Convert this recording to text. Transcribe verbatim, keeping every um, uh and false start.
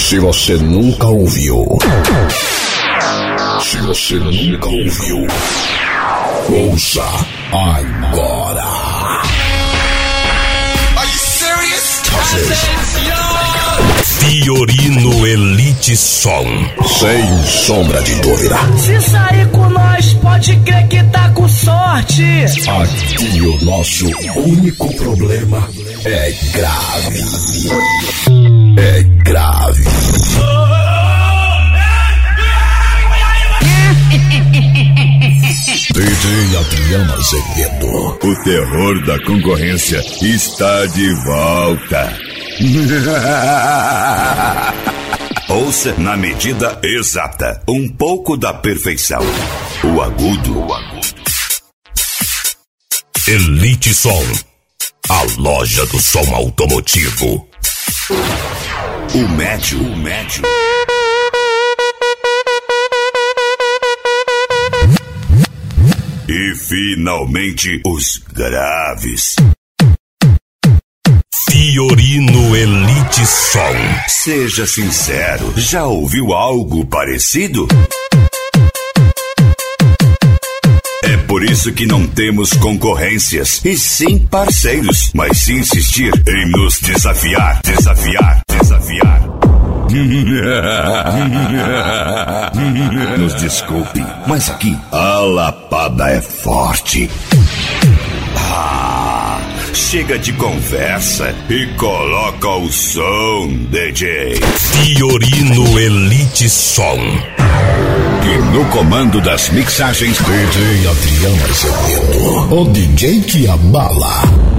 Se você nunca ouviu, se você nunca ouviu, ouça agora. Are you serious? Fiorino Elite Som. Sem sombra de dúvida. Se sair com nós, pode crer que tá com sorte. Aqui o nosso único problema é grave. É grave. D J Adriano Azevedo. O terror da concorrência está de volta. Ouça na medida exata, um pouco da perfeição. O agudo. O agudo. Elite Som. A loja do som automotivo. O médio. O médio. E finalmente os graves. Fiorino Elite Som. Seja sincero, já ouviu algo parecido? É por isso que não temos concorrências, e sim parceiros. Mas se insistir em nos desafiar, desafiar, desafiar. Nos desculpe, mas aqui a lapada é forte. Ah, chega de conversa e coloca o som, D J. Fiorino Elite Som. E no comando das mixagens, D J Adriano Azevedo, o D J que abala.